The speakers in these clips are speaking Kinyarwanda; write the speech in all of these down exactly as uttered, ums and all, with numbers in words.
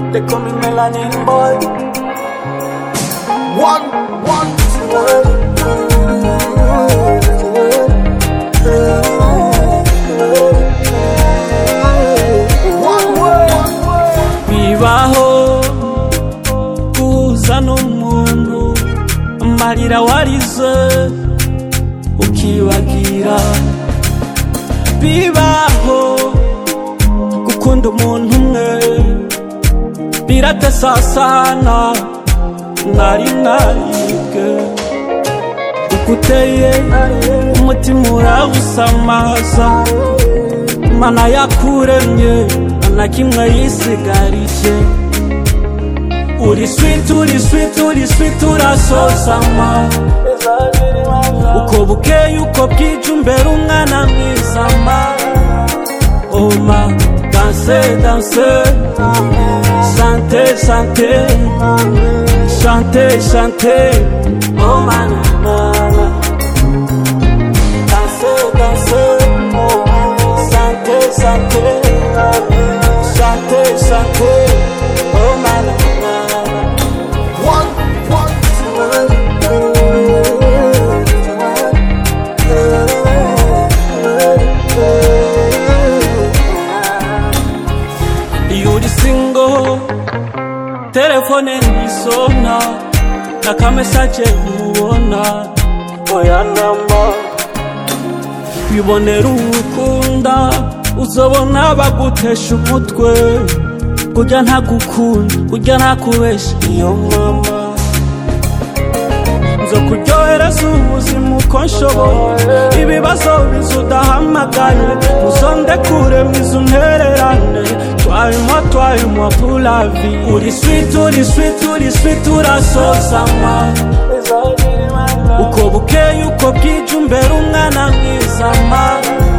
They call me Melanin Boy. One, one, bibaho kuzana umuntu amarira warize ukibagira, bibaho gukunda umuntu umwe biratesa sana, nari naribwe ukuteye umutima urawusamaza, Mana yakuremye na kimwe yisigarije, uri sweet uri sweet uri sweet urasosama, uko bukeye uko bwije umbera umwana mwisama, oma danse danse chante chante chante chante, oh mana mana danse danse chante chante chante chante, oh mana mana. One one Yuri single, telefone nisona, naka message mubona, oya namba. Bibonera ukunda, uzobona bagutesha umutwe, kujya ntagukunda, kujya ntakubesha iyo mama. Nzo kuryohereza ubuzima uko nshoboye, ibibazo bizudahamagaye, muzondekure mwizuntererane, twarimo twarimo pour la vie. Uri sweet uri sweet uri sweet urasosama, uko bukeye uko bwije umbera umwana mwisama,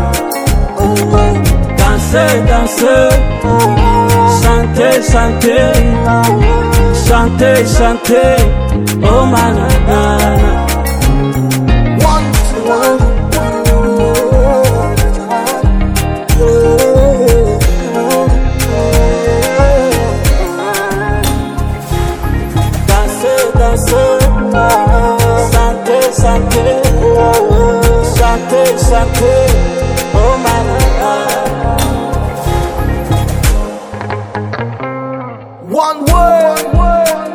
danse danse chante chante chante chante, oh mana mana. One one danse danse chante chante chante chante, oh mana mana. One word, one word.